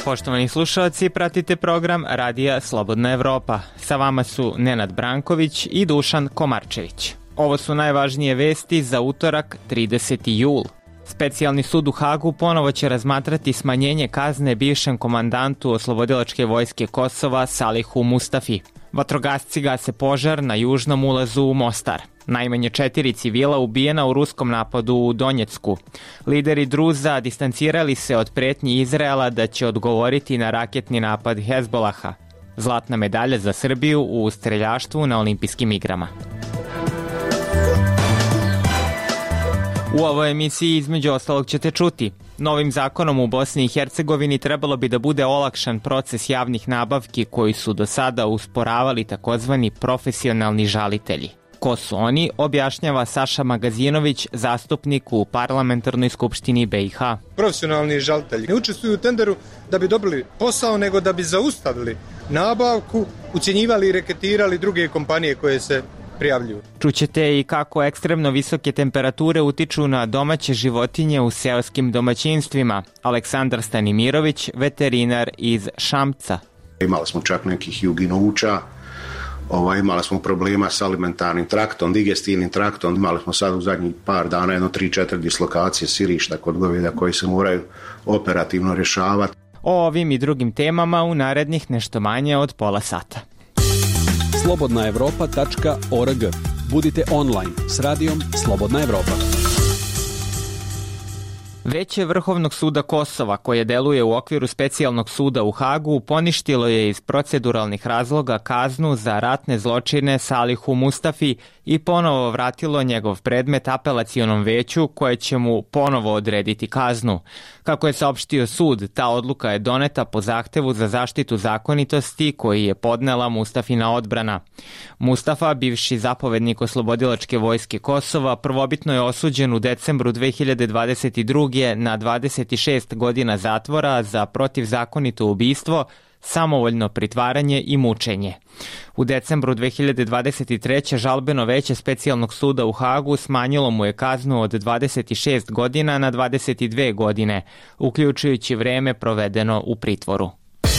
Poštovani slušalci, pratite program Radija Slobodna Evropa. Sa vama su Nenad Branković i Dušan Komarčević. Ovo su najvažnije vesti za utorak 30. jul. Specijalni sud u Hagu ponovo će razmatrati smanjenje kazne bivšem komandantu Oslobodilačke vojske Kosova Salihu Mustafi. Vatrogasci gase požar na južnom ulazu u Mostar. Najmanje 4 civila ubijena u ruskom napadu u Donjecku. Lideri Druza distancirali se od pretnji Izraela da će odgovoriti na raketni napad Hezbolaha. Zlatna medalja za Srbiju u streljaštvu na olimpijskim igrama. U ovoj emisiji između ostalog ćete čuti: novim zakonom u Bosni i Hercegovini trebalo bi da bude olakšan proces javnih nabavki koji su do sada usporavali takozvani profesionalni žalitelji. Ko su oni, objašnjava Saša Magazinović, zastupnik u Parlamentarnoj skupštini BiH. Profesionalni žalitelji ne učestvuju u tenderu da bi dobili posao, nego da bi zaustavili nabavku, ucjenjivali i reketirali druge kompanije koje se prijavljuju. Čućete i kako ekstremno visoke temperature utiču na domaće životinje u seoskim domaćinstvima. Aleksandar Stanimirović, veterinar iz Šamca. Imali smo čak nekih juginuća, imali smo problema s alimentarnim traktom, digestivnim traktom. Imali smo sad u zadnjih par dana 3-4 dislokacije sirišta kod goveda koji se moraju operativno rješavati. O ovim i drugim temama u narednih nešto manje od pola sata. slobodnaevropa.org. Budite online s radijom Slobodna Evropa. Veće Vrhovnog suda Kosova, koje deluje u okviru specijalnog suda u Hagu, poništilo je iz proceduralnih razloga kaznu za ratne zločine Salihu Mustafi i ponovo vratilo njegov predmet apelacionom veću koje će mu ponovo odrediti kaznu. Kako je saopštio sud, ta odluka je doneta po zahtevu za zaštitu zakonitosti koji je podnela Mustafina odbrana. Mustafa, bivši zapovednik Oslobodilačke vojske Kosova, prvobitno je osuđen u decembru 2022. na 26 godina zatvora za protivzakonito ubistvo, samovoljno pritvaranje i mučenje. U decembru 2023. žalbeno veće specijalnog suda u Hagu smanjilo mu je kaznu od 26 godina na 22 godine, uključujući vreme provedeno u pritvoru.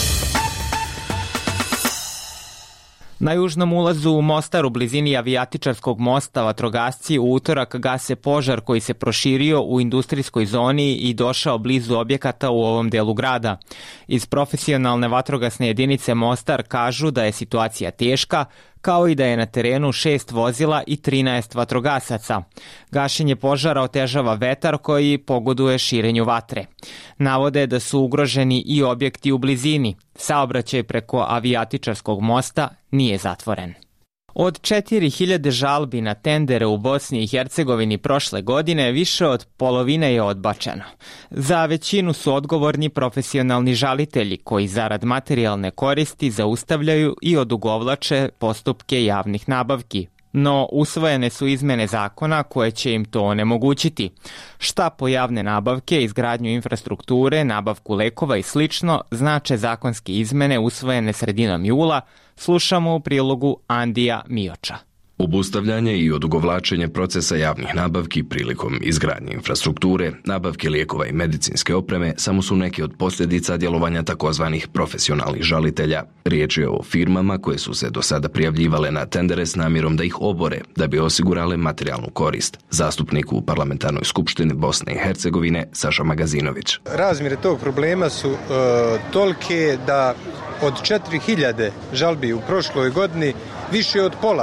Na južnom ulazu u Mostar u blizini avijatičarskog mosta vatrogasci u utorak gase požar koji se proširio u industrijskoj zoni i došao blizu objekata u ovom delu grada. Iz profesionalne vatrogasne jedinice Mostar kažu da je situacija teška, kao i da je na terenu 6 vozila i 13 vatrogasaca. Gašenje požara otežava vetar koji pogoduje širenju vatre. Navode da su ugroženi i objekti u blizini. Saobraćaj preko avijatičarskog mosta nije zatvoren. Od 4000 žalbi na tendere u Bosni i Hercegovini prošle godine, više od polovine je odbačeno. Za većinu su odgovorni profesionalni žalitelji koji zarad materijalne koristi zaustavljaju i odugovlače postupke javnih nabavki. No, usvojene su izmene zakona koje će im to onemogućiti. Šta po javne nabavke, izgradnju infrastrukture, nabavku lekova i slično znače zakonske izmene usvojene sredinom jula, slušamo u prilogu Andija Mioča. Obustavljanje i odugovlačenje procesa javnih nabavki prilikom izgradnje infrastrukture, nabavke lijekova i medicinske opreme samo su neke od posljedica djelovanja takozvanih profesionalnih žalitelja. Riječ je o firmama koje su se do sada prijavljivale na tendere s namjerom da ih obore, da bi osigurale materijalnu korist. Zastupnik u Parlamentarnoj skupštini Bosne i Hercegovine Saša Magazinović. Razmjere tog problema su tolike da od 4000 žalbi u prošloj godini više od pola,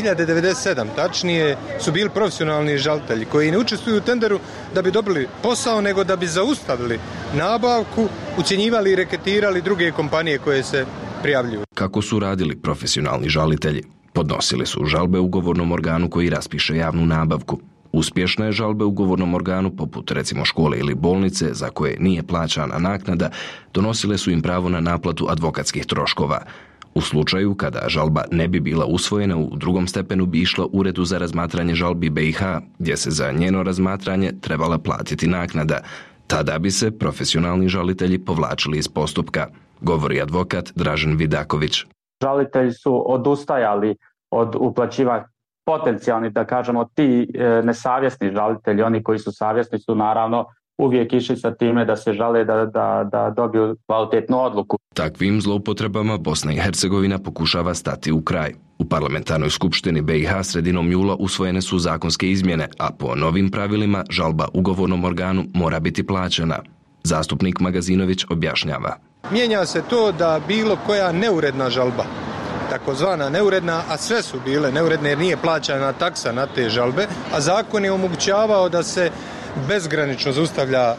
2097 tačnije, su bili profesionalni žalitelji koji ne učestvuju u tenderu da bi dobili posao, nego da bi zaustavili nabavku, ucjenjivali i reketirali druge kompanije koje se prijavljuju. Kako su radili profesionalni žalitelji? Podnosili su žalbe ugovornom organu koji raspiše javnu nabavku. Uspješne žalbe ugovornom organu, poput recimo škole ili bolnice za koje nije plaćana naknada, donosile su im pravo na naplatu advokatskih troškova. U slučaju kada žalba ne bi bila usvojena, u drugom stepenu bi išla Uredu za razmatranje žalbi BiH, gdje se za njeno razmatranje trebala platiti naknada. Tada bi se profesionalni žalitelji povlačili iz postupka, govori advokat Dražen Vidaković. Žalitelji su odustajali od uplaćivanja, potencijalni, da kažemo, ti nesavjesni žalitelji. Oni koji su savjesni su naravno uvijek išli sa time da se žale da dobiju kvalitetnu odluku. Takvim zloupotrebama Bosna i Hercegovina pokušava stati u kraj. U parlamentarnoj skupštini BiH sredinom jula usvojene su zakonske izmjene, a po novim pravilima žalba ugovornom organu mora biti plaćena. Zastupnik Magazinović objašnjava. Mijenja se to da bilo koja neuredna žalba, takozvana neuredna, a sve su bile neuredne jer nije plaćana taksa na te žalbe, a zakon je omogućavao da se bezgranično zaustavlja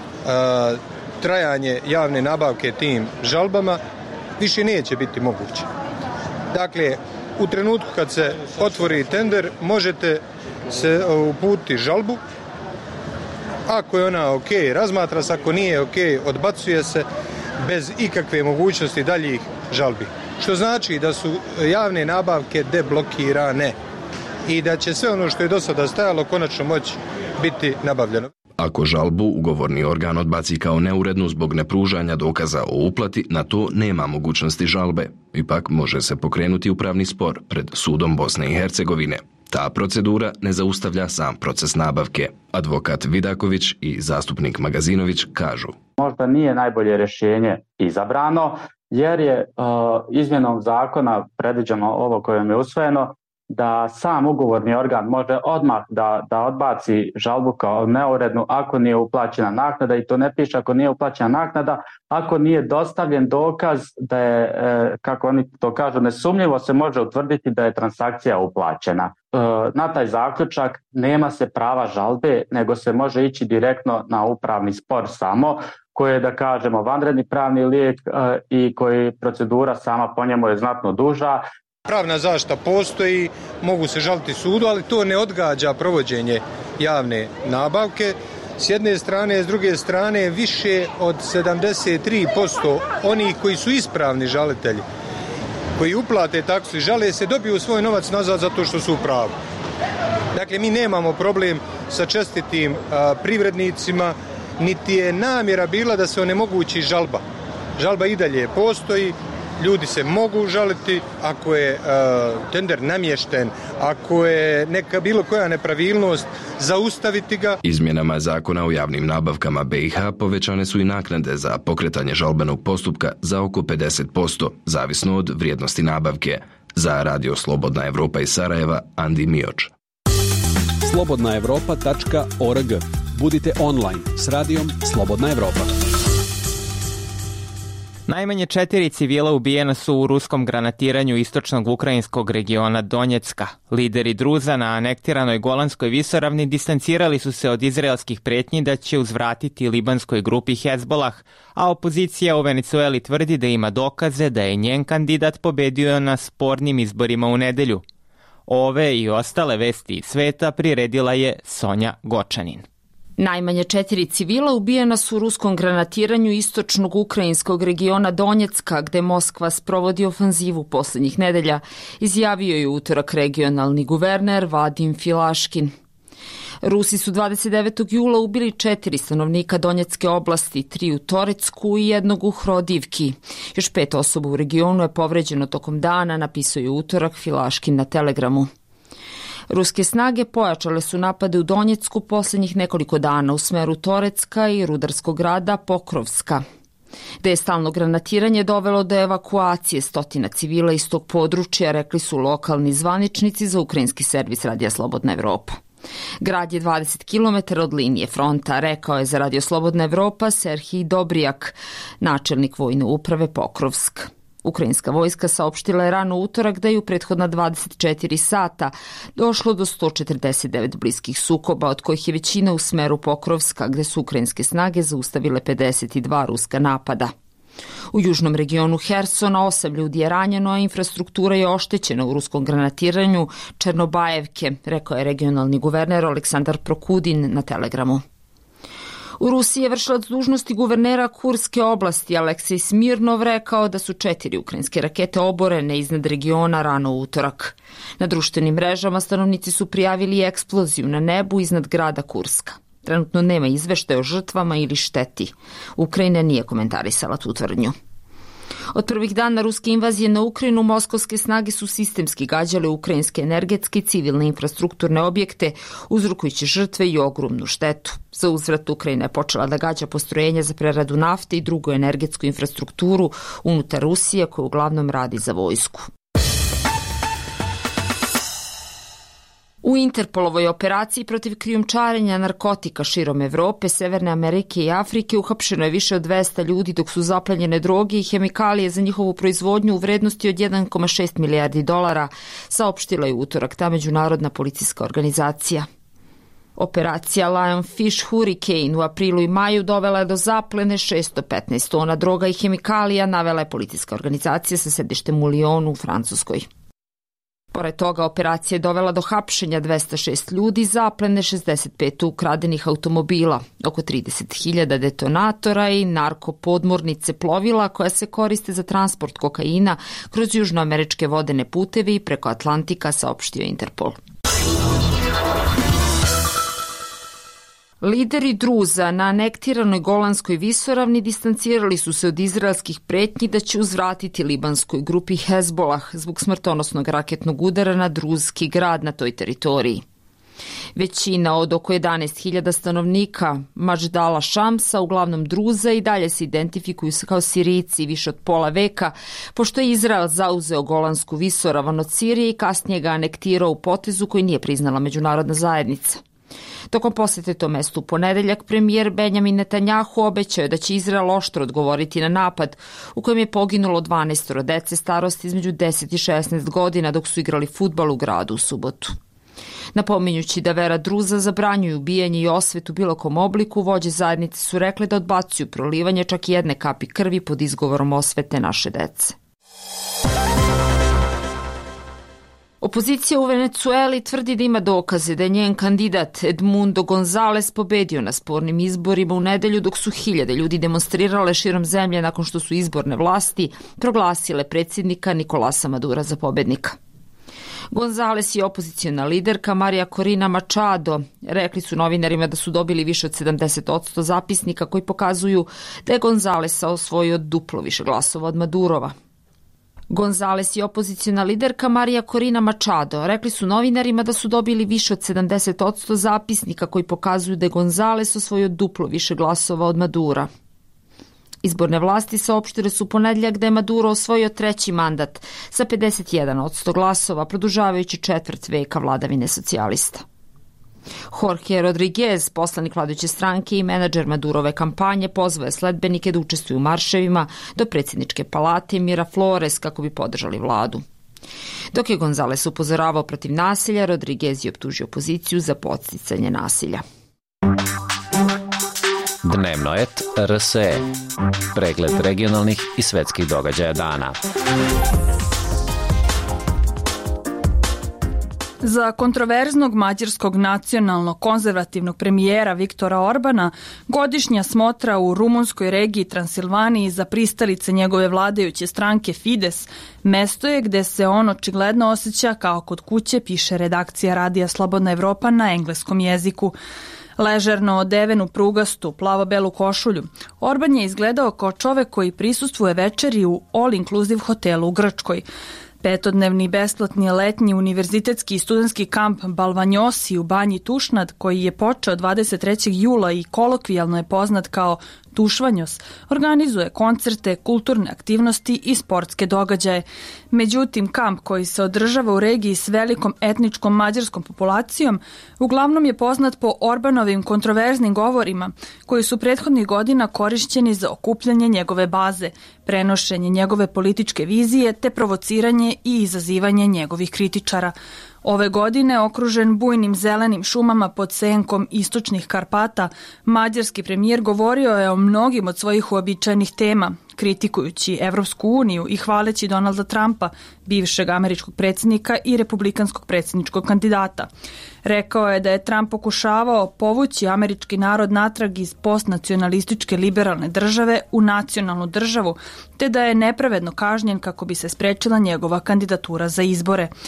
trajanje javne nabavke tim žalbama, više neće biti moguće. Dakle, u trenutku kad se otvori tender, možete se uputiti žalbu. Ako je ona ok, razmatra se, ako nije ok, odbacuje se bez ikakve mogućnosti daljih žalbi. Što znači da su javne nabavke deblokirane i da će sve ono što je do sada stajalo konačno moći biti nabavljeno. Ako žalbu ugovorni organ odbaci kao neurednu zbog nepružanja dokaza o uplati, na to nema mogućnosti žalbe. Ipak može se pokrenuti upravni spor pred sudom Bosne i Hercegovine. Ta procedura ne zaustavlja sam proces nabavke. Advokat Vidaković i zastupnik Magazinović kažu. Možda nije najbolje rješenje izabrano, jer je izmjenom zakona predviđeno ovo kojem je usvojeno, da sam ugovorni organ može odmah da odbaci žalbu kao neurednu ako nije uplaćena naknada, i to ne piše ako nije uplaćena naknada, ako nije dostavljen dokaz da je, kako oni to kažu, nesumnjivo se može utvrditi da je transakcija uplaćena. Na taj zaključak nema se prava žalbe, nego se može ići direktno na upravni spor samo, koji je, da kažemo, vanredni pravni lijek i koji procedura sama po njemu je znatno duža. Pravna zaštita postoji, mogu se žaliti sudu, ali to ne odgađa provođenje javne nabavke. S jedne strane, s druge strane, više od 73% onih koji su ispravni žalitelji, koji uplate taksu i žale se, dobiju svoj novac nazad zato što su u pravu. Dakle, mi nemamo problem sa čestitim privrednicima, niti je namjera bila da se onemogući žalba. Žalba i dalje postoji. Ljudi se mogu žaliti ako je tender namješten, ako je neka bilo koja nepravilnost, zaustaviti ga. Izmjenama zakona o javnim nabavkama BiH povećane su i naknade za pokretanje žalbenog postupka za oko 50%, zavisno od vrijednosti nabavke. Za Radio Slobodna Evropa iz Sarajeva, Andi Mioč. slobodnaevropa.org. Budite online s radijom Slobodna Evropa. Najmanje 4 civila ubijena su u ruskom granatiranju istočnog ukrajinskog regiona Donjecka. Lideri Druza na anektiranoj Golanskoj visoravni distancirali su se od izraelskih pretnji da će uzvratiti libanskoj grupi Hezbolah, a opozicija u Venecueli tvrdi da ima dokaze da je njen kandidat pobedio na spornim izborima u nedelju. Ove i ostale vesti iz sveta priredila je Sonja Gočanin. Najmanje 4 civila ubijena su u ruskom granatiranju istočnog ukrajinskog regiona Donjecka, gde Moskva sprovodi ofanzivu posljednjih nedelja, izjavio je utorak regionalni guverner Vadim Filaškin. Rusi su 29. jula ubili 4 stanovnika Donjecke oblasti, 3 u Torecku i 1 u Hrodivki. Još 5 osoba u regionu je povređeno tokom dana, napisao je utorak Filaškin na Telegramu. Ruske snage pojačale su napade u Donjecku posljednjih nekoliko dana u smeru Torecka i rudarskog grada Pokrovska, gde je stalno granatiranje dovelo do evakuacije stotina civila iz tog područja, rekli su lokalni zvaničnici za ukrajinski servis Radija Slobodna Evropa. Grad je 20 km od linije fronta, rekao je za Radio Slobodna Evropa Serhij Dobrijak, načelnik vojne uprave Pokrovsk. Ukrajinska vojska saopštila je rano utorak da je u prethodna 24 sata došlo do 149 bliskih sukoba, od kojih je većina u smeru Pokrovska, gde su ukrajinske snage zaustavile 52 ruska napada. U južnom regionu Hersona 8 ljudi je ranjeno, a infrastruktura je oštećena u ruskom granatiranju Černobajevke, rekao je regionalni guverner Aleksandar Prokudin na Telegramu. U Rusiji je vršilac dužnosti guvernera Kurske oblasti Aleksej Smirnov rekao da su 4 ukrajinske rakete oborene iznad regiona rano u utorak. Na društvenim mrežama stanovnici su prijavili eksploziju na nebu iznad grada Kurska. Trenutno nema izveštaja o žrtvama ili šteti. Ukrajina nije komentarisala tu tvrdnju. Od prvih dana ruske invazije na Ukrajinu, moskovske snage su sistemski gađale ukrajinske energetske i civilne infrastrukturne objekte, uzrokujući žrtve i ogromnu štetu. Za uzvrat Ukrajina je počela da gađa postrojenja za preradu nafte i drugu energetsku infrastrukturu unutar Rusije, koja uglavnom radi za vojsku. U Interpolovoj operaciji protiv krijumčarenja narkotika širom Evrope, Severne Amerike i Afrike uhapšeno je više od 200 ljudi, dok su zaplenjene droge i hemikalije za njihovu proizvodnju u vrednosti od 1,6 milijardi dolara, saopštila je utorak ta međunarodna policijska organizacija. Operacija Lionfish Hurricane u aprilu i maju dovela je do zaplene 615 tona droga i hemikalija, navela je policijska organizacija sa sedištem u Lyonu u Francuskoj. Pored toga, operacija je dovela do hapšenja 206 ljudi, zaplene 65 ukradenih automobila, oko 30.000 detonatora i narkopodmornice plovila koja se koriste za transport kokaina kroz južnoameričke vodene puteve i preko Atlantika, saopštio Interpol. Lideri Druza na anektiranoj Golanskoj visoravni distancirali su se od izraelskih pretnji da će uzvratiti libanskoj grupi Hezbolah zbog smrtonosnog raketnog udara na druzski grad na toj teritoriji. Većina od oko 11.000 stanovnika Majdala Šamsa, uglavnom Druza, i dalje se identifikuju kao Sirijci više od pola veka, pošto je Izrael zauzeo Golansku visoravan od Sirije i kasnije ga anektirao u potezu koji nije priznala međunarodna zajednica. Tokom posete to mestu u ponedeljak, premijer Benjamin Netanjahu obećao je da će Izrael oštro odgovoriti na napad u kojem je poginulo 12 dece starosti između 10 i 16 godina dok su igrali fudbal u gradu u subotu. Napominjući da vera Druza zabranjuju ubijanje i osvetu bilo kom obliku, vođe zajednice su rekli da odbacuju prolivanje čak i jedne kapi krvi pod izgovorom osvete naše dece. Opozicija u Venecueli tvrdi da ima dokaze da je njen kandidat Edmundo González pobedio na spornim izborima u nedelju, dok su hiljade ljudi demonstrirale širom zemlje nakon što su izborne vlasti proglasile predsjednika Nicolasa Madura za pobednika. González i opozicijona liderka Maria Corina Machado rekli su novinarima da su dobili više od 70% zapisnika koji pokazuju da je González osvojio duplo više glasova od Madurova. González i opozicijona liderka Maria Corina Machado rekli su novinarima da su dobili više od 70% zapisnika koji pokazuju da je González osvojio duplo više glasova od Madura. Izborne vlasti saopštile su ponedeljak da je Maduro osvojio treći mandat sa 51% glasova, produžavajući četvrt veka vladavine socijalista. Jorge Rodriguez, poslanik vladajuće stranke i menadžer Madurove kampanje, pozvao je sledbenike da učestvuju u marševima do predsjedničke palate Miraflores kako bi podržali vladu. Dok je González upozoravao protiv nasilja, Rodriguez je optužio opoziciju za podsticanje nasilja. Dnevnoet RSE. Pregled regionalnih i svetskih događaja dana. Za kontroverznog mađarskog nacionalno-konzervativnog premijera Viktora Orbana, godišnja smotra u rumunskoj regiji Transilvaniji za pristalice njegove vladajuće stranke Fides mesto je gde se on očigledno osjeća kao kod kuće, piše redakcija Radija Slobodna Evropa na engleskom jeziku. Ležerno odeven u prugastu, plavo-belu košulju, Orban je izgledao kao čovek koji prisustvuje večeri u all-inclusive hotelu u Grčkoj. Petodnevni besplatni letnji univerzitetski i studentski kamp Balvanjosi u Banji Tušnad, koji je počeo 23. jula i kolokvijalno je poznat kao Tušvanjos, organizuje koncerte, kulturne aktivnosti i sportske događaje. Međutim, kamp koji se održava u regiji s velikom etničkom mađarskom populacijom uglavnom je poznat po Orbanovim kontroverznim govorima koji su prethodnih godina korišćeni za okupljanje njegove baze, prenošenje njegove političke vizije te provociranje i izazivanje njegovih kritičara. Ove godine, okružen bujnim zelenim šumama pod senkom istočnih Karpata, mađarski premijer govorio je o mnogim od svojih uobičajenih tema, kritikujući Evropsku uniju i hvaleći Donalda Trumpa, bivšeg američkog predsjednika i republikanskog predsjedničkog kandidata. Rekao je da je Trump pokušavao povući američki narod natrag iz postnacionalističke liberalne države u nacionalnu državu, te da je nepravedno kažnjen kako bi se sprečila njegova kandidatura za izbore.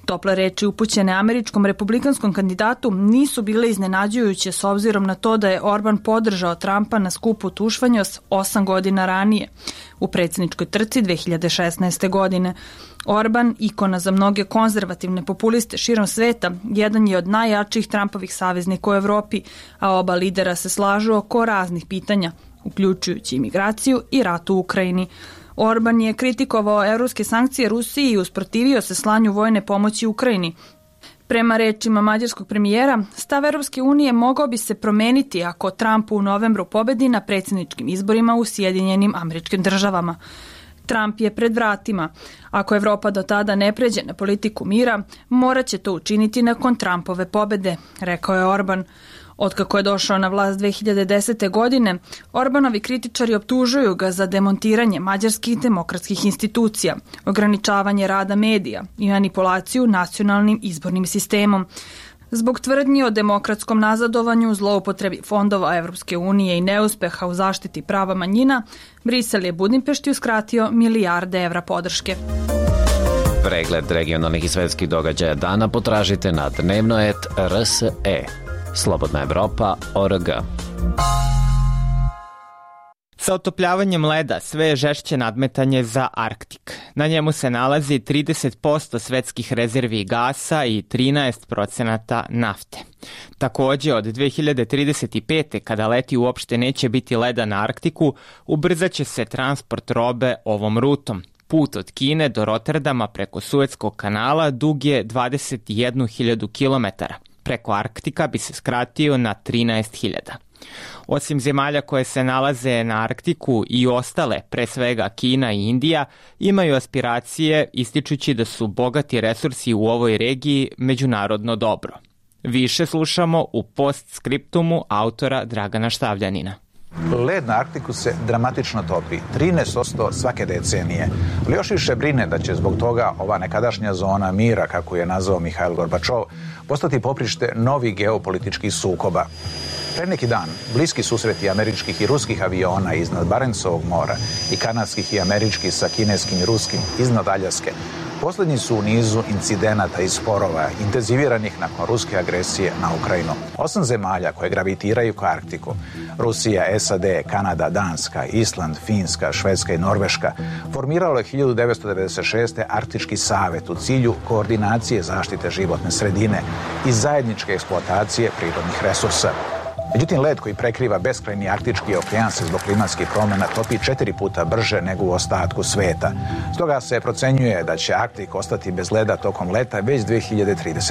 Tople reči upućene američkom republikanskom kandidatu nisu bile iznenađujuće s obzirom na to da je Orban podržao Trumpa na skupu Tušvanjos 8 godina ranije, u predsjedničkoj trci 2016. godine. Orban, ikona za mnoge konzervativne populiste širom sveta, jedan je od najjačih Trumpovih saveznika u Evropi, a oba lidera se slažu oko raznih pitanja, uključujući imigraciju i rat u Ukrajini. Orban je kritikovao evropske sankcije Rusiji i usprotivio se slanju vojne pomoći Ukrajini. Prema rečima mađarskog premijera, stav Evropske unije mogao bi se promeniti ako Trump u novembru pobedi na predsjedničkim izborima u Sjedinjenim Američkim Državama. Trump je pred vratima. Ako Evropa do tada ne pređe na politiku mira, morat će to učiniti nakon Trumpove pobede, rekao je Orban. Otkako je došao na vlast 2010. godine, Orbanovi kritičari optužuju ga za demontiranje mađarskih demokratskih institucija, ograničavanje rada medija i manipulaciju nacionalnim izbornim sistemom. Zbog tvrdnji o demokratskom nazadovanju, zloupotrebi fondova Evropske unije i neuspeha u zaštiti prava manjina, Brisel je Budimpešti uskratio milijarde evra podrške. Pregled regionalnih i svetskih događaja dana potražite na dnevnoet.rse. Slobodna Evropa.org. Sa otopljavanjem leda sve je žešće nadmetanje za Arktik. Na njemu se nalazi 30% svetskih rezervi gasa i 13% nafte. Takođe, od 2035. kada leti uopšte neće biti leda na Arktiku, ubrzaće se transport robe ovom rutom. Put od Kine do Rotterdama preko Suetskog kanala dug je 21.000 km. Preko Arktika bi se skratio na 13.000. Osim zemalja koje se nalaze na Arktiku i ostale, pre svega Kina i Indija, imaju aspiracije ističući da su bogati resursi u ovoj regiji međunarodno dobro. Više slušamo u postskriptumu autora Dragana Štavljanina. Led na Arktiku se dramatično topi, 13% svake decenije. Ali još više brine da će zbog toga ova nekadašnja zona mira, kako je nazvao Mihajl Gorbačov, postati poprište novih geopolitičkih sukoba. Pre neki dan, bliski susreti američkih i ruskih aviona iznad Barencovog mora i kanadskih i američkih sa kineskim i ruskim iznad Aljaske poslednji su u nizu incidenata i sporova intenziviranih nakon ruske agresije na Ukrajinu. 8 zemalja koje gravitiraju ka Arktiku, Rusija, SAD, Kanada, Danska, Island, Finska, Švedska i Norveška, formiralo je 1996. Arktički savet u cilju koordinacije zaštite životne sredine i zajedničke eksploatacije prirodnih resursa. Međutim, led koji prekriva beskrajni Arktički okean se zbog klimatskih promjena topi 4 puta brže nego u ostatku sveta. Stoga se procenjuje da će Arktik ostati bez leda tokom leta već 2035.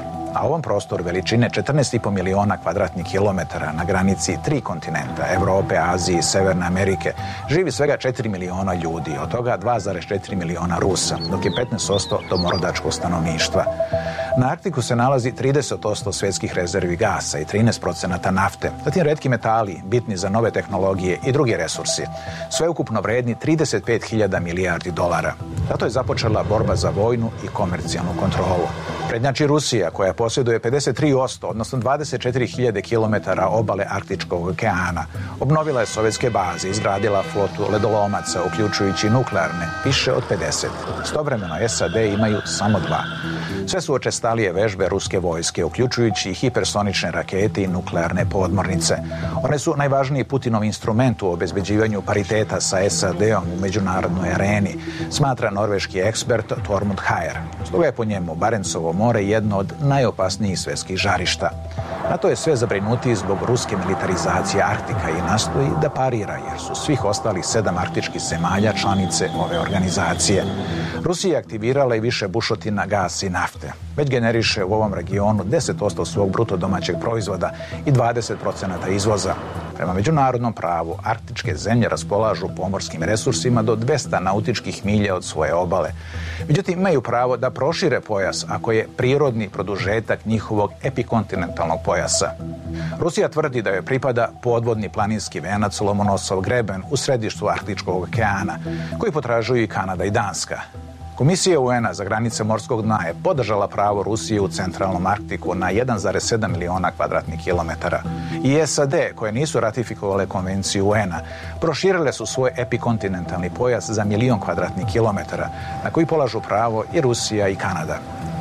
A ovom prostoru veličine 14,5 miliona kvadratnih kilometara na granici 3 kontinenta, Evrope, Azije i Severne Amerike, živi svega 4 miliona ljudi, od toga 2,4 miliona Rusa, dok je 15% domorodačkog stanovništva. Na Arktiku se nalazi 30% svjetskih rezervi gasa i 13% nafte, zatim retki metali, bitni za nove tehnologije i drugi resursi, sveukupno vredni 35.000 milijardi dolara. Zato je započela borba za vojnu i komercijalnu kontrolu. Prednjači Rusija, koja posjeduje 53%, odnosno 24.000 km obale Arktičkog okeana. Obnovila je sovjetske baze, izgradila flotu ledolomaca, uključujući nuklearne, više od 50. Istovremeno SAD imaju samo 2. Sve su učestalije vežbe ruske vojske, uključujući hipersonične rakete i nuklearne podmornice. One su najvažniji Putinov instrument u obezbeđivanju pariteta sa SAD-om u međunarodnoj areni, smatra norveški ekspert Tormund Hajer. Stoga je po njemu Barencovo more jedno od najopasnijih svjetskih žarišta. NATO je sve zabrinutiji zbog ruske militarizacije Arktika i nastoji da parira, jer su svih ostalih 7 arktičkih zemalja članice ove organizacije. Rusija je aktivirala i više bušotina gasa i nafte. Već generiše u ovom regionu 10% svog bruto domaćeg proizvoda i 20% izvoza. Prema međunarodnom pravu, arktičke zemlje raspolažu pomorskim resursima do 200 nautičkih milja od svoje obale. Međutim, imaju pravo da prošire pojas ako je prirodni produžetak njihovog epikontinentalnog pojasa. Rusija tvrdi da joj pripada podvodni planinski venac Lomonosov greben u središtu Arktičkog okeana, koji potražuju i Kanada i Danska. Komisija UN-a za granice morskog dna je podržala pravo Rusije u centralnom Arktiku na 1,7 miliona kvadratnih kilometara. I SAD, koje nisu ratifikovale konvenciju UN-a, proširile su svoj epikontinentalni pojas za 1 milion kvadratnih kilometara, na koji polažu pravo i Rusija i Kanada.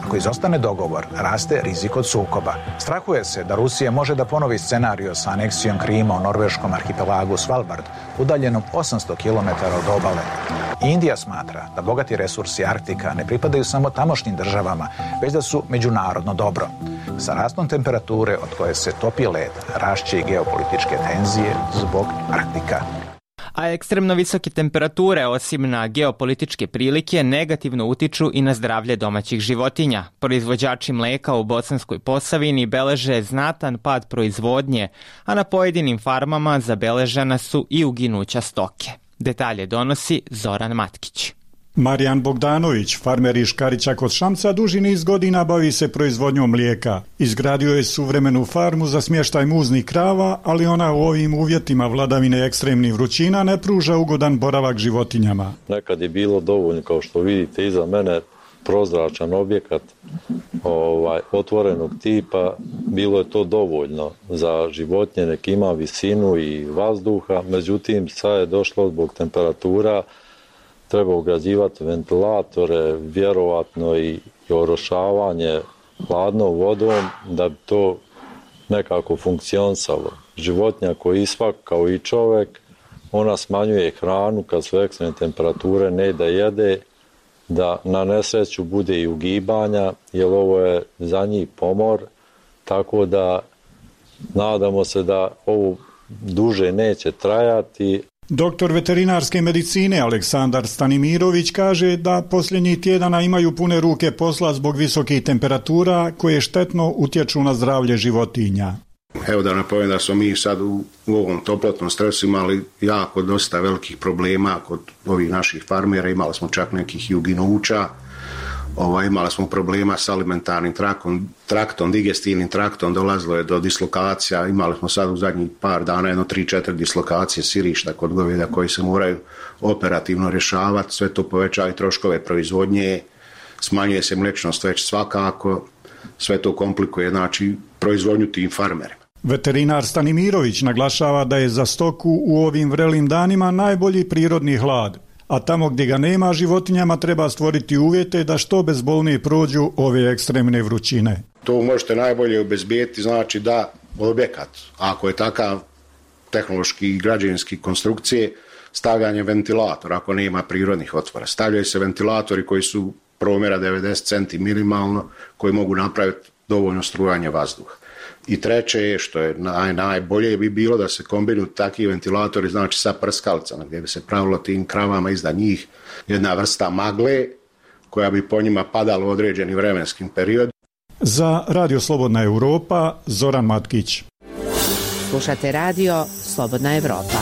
Ako izostane dogovor, raste rizik od sukoba. Strahuje se da Rusija može da ponovi scenario sa aneksijom Krima u norveškom arhipelagu Svalbard, udaljenom 800 km od obale. Indija smatra da bogati resursi Arktika ne pripadaju samo tamošnjim državama, već da su međunarodno dobro. Sa rastom temperature od koje se topi led, rašće i geopolitičke tenzije zbog Arktika. A ekstremno visoke temperature, osim na geopolitičke prilike, negativno utiču i na zdravlje domaćih životinja. Proizvođači mleka u Bosanskoj Posavini beleže znatan pad proizvodnje, a na pojedinim farmama zabeležena su i uginuća stoke. Detalje donosi Zoran Matkić. Marijan Bogdanović, farmer iz Škarića kod Šamca, duži niz godina bavi se proizvodnjom mlijeka. Izgradio je suvremenu farmu za smještaj muznih krava, ali ona u ovim uvjetima vladavine ekstremnih vrućina ne pruža ugodan boravak životinjama. Nekad je bilo dovoljno, kao što vidite iza mene, prozračan objekat otvorenog tipa, bilo je to dovoljno za životinje, nek ima visinu i vazduha, međutim sad je došlo zbog temperatura, treba ugrađivati ventilatore, vjerovatno i orošavanje hladnom vodom da bi to nekako funkcionisalo. Životinja koji ispak kao i čovjek, ona smanjuje hranu kad su ekstremne temperature, ne da jede, da na nesreću bude i ugibanja, jer ovo je za njih pomor, tako da nadamo se da ovo duže neće trajati. Doktor veterinarske medicine Aleksandar Stanimirović kaže da posljednjih tjedana imaju pune ruke posla zbog visokih temperatura koje štetno utječu na zdravlje životinja. Evo da napomenem da smo mi sad u ovom toplotnom stresu imali jako dosta velikih problema kod ovih naših farmera, imali smo čak nekih i uginuća, imali smo problema s alimentarnim traktom, digestivnim traktom, dolazilo je do dislokacija, imali smo sad u zadnjih par dana 3-4 dislokacije sirišta kod goveda koji se moraju operativno rješavati, sve to povećava i troškove proizvodnje, smanjuje se mliječnost već svakako, sve to komplikuje proizvodnju tim farmerima. Veterinar Stanimirović naglašava da je za stoku u ovim vrelim danima najbolji prirodni hlad, a tamo gdje ga nema životinjama treba stvoriti uvjete da što bezbolnije prođu ove ekstremne vrućine. To možete najbolje obezbijeti, znači da objekat, ako je takav tehnološki i građevinski konstrukcije, stavljanje ventilatora ako nema prirodnih otvora. Stavljaju se ventilatori koji su promjera 90 centi minimalno, koji mogu napraviti dovoljno strujanje vazduha. I treće je, što je najbolje bi bilo da se kombinuju takvi ventilatori, znači sa prskalicama, gdje bi se pravilo tim kravama iznad njih jedna vrsta magle koja bi po njima padala u određeni vremenski period. Za Radio Slobodna Europa, Zoran Matkić. Slušate Radio Slobodna Europa.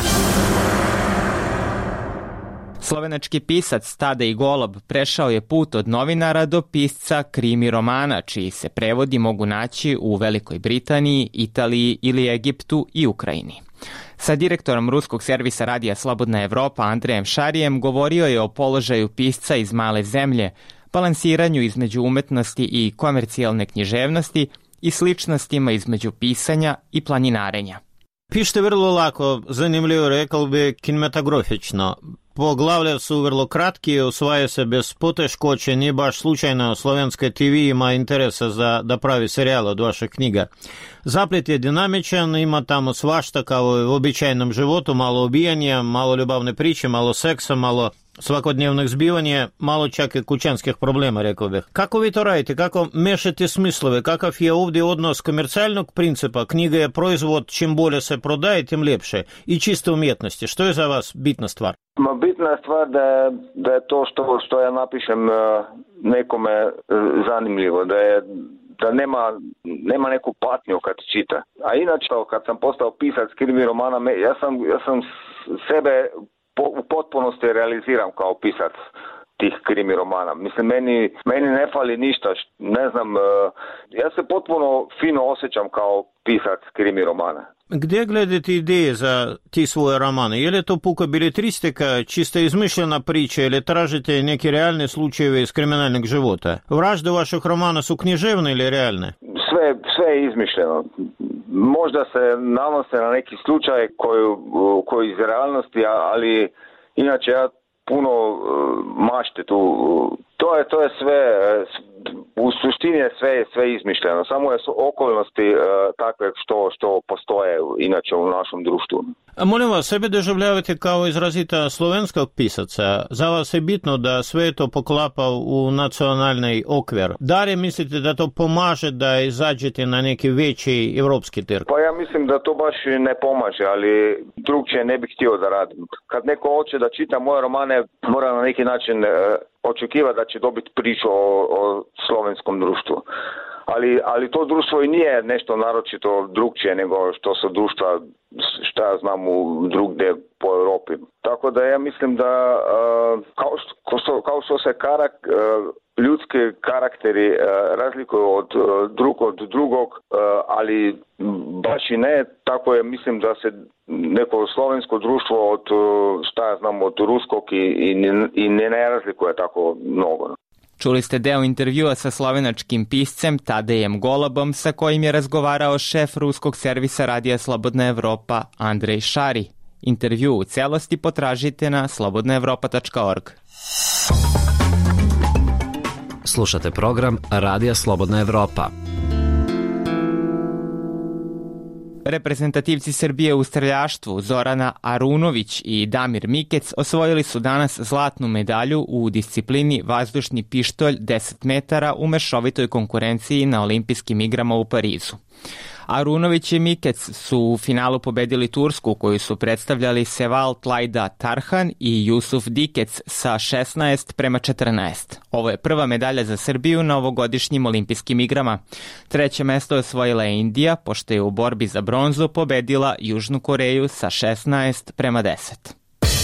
Slovenački pisac Tadej Golob prešao je put od novinara do pisca krimi romana, čiji se prevodi mogu naći u Velikoj Britaniji, Italiji ili Egiptu i Ukrajini. Sa direktorom ruskog servisa Radija Slobodna Evropa Andrejem Šarijem govorio je o položaju pisca iz male zemlje, balansiranju između umetnosti i komercijalne književnosti i sličnostima između pisanja i planinarenja. Pišete vrlo lako, zanimljivo, rekao bi kinematografično. Poglavlja su vrlo kratki, usvajaju se bez poteškoće, nije baš slučajno Slovenska TV ima interesa da pravi serijal od vaših knjiga. Zaplet je dinamičan, ima tamo svašta kao i u običajnom životu, malo ubijanja, malo ljubavne priče, malo seksa, malo svakodnevnih zbivanja, malo čak i kućanskih problema, rekao bih. Kako vi to radite? Kako mešate smislove? Kakav je ovdje odnos komercijalnog principa? Knjiga je proizvod, čim bolje se prodaje, tim ljepše. I čiste umjetnosti. Što je za vas bitna stvar? Bitna je stvar da je to što ja napišem nekome zanimljivo, da nema neku patnju kad čita. A inače, kad sam postao pisac krimi romana, ja sam sebe u potpunosti realiziram kao pisac tih krimi romana. Mislim, meni ne fali ništa, ne znam, ja se potpuno fino osjećam kao pisac krimi romana. Gdje gledate ideje za ti svoje romane? Je li to puka beletristika, čista izmišljena priča ili tražite neke realne slučajeve iz kriminalnog života? Vražde vaših romana su književne ili realne? Sve je izmišljeno. Možda se nanose na neki slučaj koji iz realnosti, ali inače ja puno mašte tu. To je sve, u suštini nije sve izmišljeno, samo je okolnosti takve što postoje inače u našem društvu. A molim vas, sebe doživljavate kao izrazita slovenskog pisaca. Za vas je bitno da sve to poklapa u nacionalni okvir. Da li mislite da to pomaže da izađete na neki veći evropski trg? Pa ja mislim da to baš ne pomaže, ali drugčije ne bih htio da radim. Kad neko hoće da čita moje romane, mora na neki način očekivati da će dobiti priču o slovenskom društvu. Ali to društvo i nije nešto naročito drugčije nego što su društva, šta ja znam, drugdje po Europi. Tako da ja mislim da kao što se ljudski karakteri razlikuju od drugog, ali baš i ne, tako je, mislim da se neko slovensko društvo od, šta ja znam, od ruskog i ne razlikuje tako mnogo. Čuli ste deo intervjua sa slovenačkim piscem Tadejem Golobom, sa kojim je razgovarao šef ruskog servisa Radija Slobodna Evropa Andrej Šari. Intervju u celosti potražite na slobodnaevropa.org. Slušate program Radija Slobodna Evropa. Reprezentativci Srbije u streljaštvu Zorana Arunović i Damir Mikec osvojili su danas zlatnu medalju u disciplini vazdušni pištolj 10 metara u mešovitoj konkurenciji na olimpijskim igrama u Parizu. Arunović i Mikec su u finalu pobedili Tursku, koju su predstavljali Seval Tlajda Tarhan i Jusuf Dikec sa 16:14. Ovo je prva medalja za Srbiju na ovogodišnjim olimpijskim igrama. Treće mesto osvojila je Indija, pošto je u borbi za bronzu pobedila Južnu Koreju sa 16:10.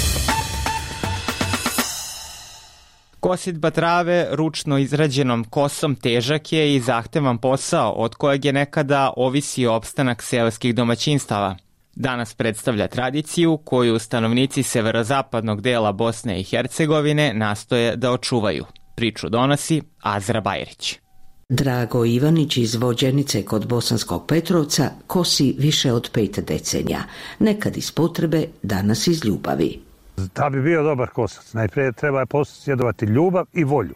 Kosidba trave ručno izrađenom kosom težak je i zahtevan posao od kojeg je nekada ovisio opstanak seoskih domaćinstava. Danas predstavlja tradiciju koju stanovnici severozapadnog dela Bosne i Hercegovine nastoje da očuvaju. Priču donosi Azra Bajrić. Drago Ivanić iz Vođenice kod Bosanskog Petrovca kosi više od 5 decenija. Nekad iz potrebe, danas iz ljubavi. Da bi bio dobar kosac, najprije treba posjedovati ljubav i volju.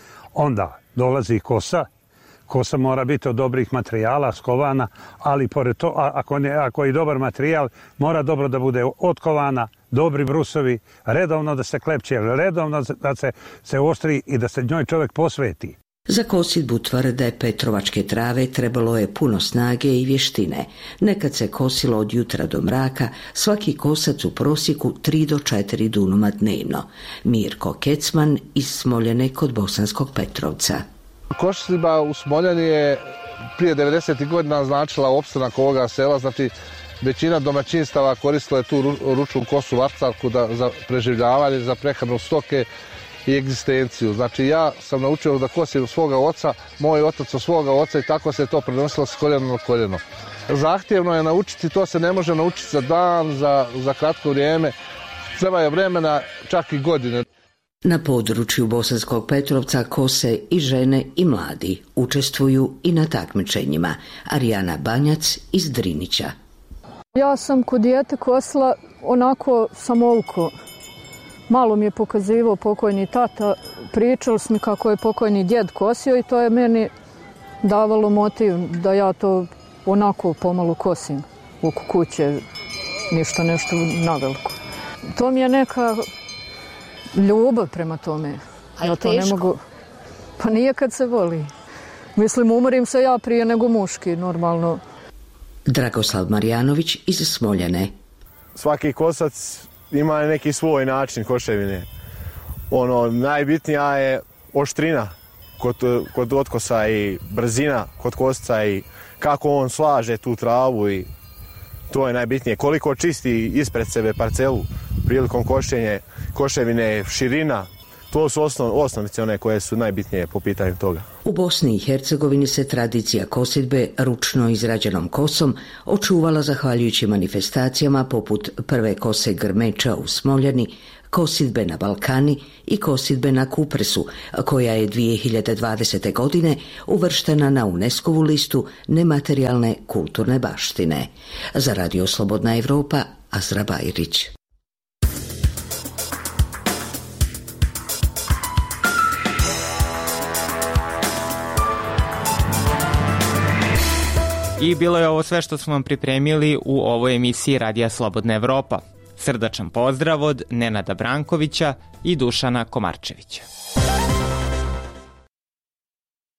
Onda dolazi kosa. Kosa mora biti od dobrih materijala, skovana, ali pored to, ako je dobar materijal, mora dobro da bude otkovana, dobri brusovi, redovno da se klepće, redovno da se oštri i da se njoj čovjek posveti. Za kosidbu tvrde petrovačke trave trebalo je puno snage i vještine. Nekad se kosilo od jutra do mraka, svaki kosac u prosjeku 3 do 4 dunuma dnevno. Mirko Kecman iz Smoljane kod Bosanskog Petrovca. Kosidba u Smoljani je prije 90. godina značila opstanak ovoga sela, znači većina domaćinstava koristila je tu ručnu kosu varcarku za preživljavanje, za prehranu stoke i egzistenciju. Znači ja sam naučio da kosim od svoga oca, moj otac od svoga oca i tako se to prenosilo s koljena na koljeno. Zahtjevno je naučiti, to se ne može naučiti za dan, za kratko vrijeme. Treba je vremena, čak i godine. Na području Bosanskog Petrovca kose i žene i mladi, učestvuju i na takmičenjima. Arijana Banjac iz Drinića. Ja sam kod dijete kosila onako samovuko. Malo mi je pokazivao pokojni tata, pričali smo kako je pokojni djed kosio i to je meni davalo motiv da ja to onako pomalo kosim oko kuće, ništa nešto naveliko. To mi je neka ljubav prema tome. A ja to ne mogu. Pa nije kad se voli. Mislim, umorim se ja prije nego muški, normalno. Dragoslav Marjanović iz Smoljane. Svaki kosac ima neki svoj način koševine. Najbitnija je oštrina kod otkosa i brzina kod kosca i kako on slaže tu travu i to je najbitnije. Koliko čisti ispred sebe parcelu prilikom koševine, širina, to su osnovice one koje su najbitnije po pitanju toga. U Bosni i Hercegovini se tradicija kosidbe ručno izrađenom kosom očuvala zahvaljujući manifestacijama poput prve kose grmeča u Smoljani, kosidbe na Balkani i kosidbe na Kupresu, koja je 2020. godine uvrštena na UNESCO-vu listu nematerijalne kulturne baštine. Za Radio Slobodna Evropa, Azra Bajrić. I bilo je ovo sve što smo vam pripremili u ovoj emisiji Radija Slobodna Evropa. Srdačan pozdrav od Nenada Brankovića i Dušana Komarčevića.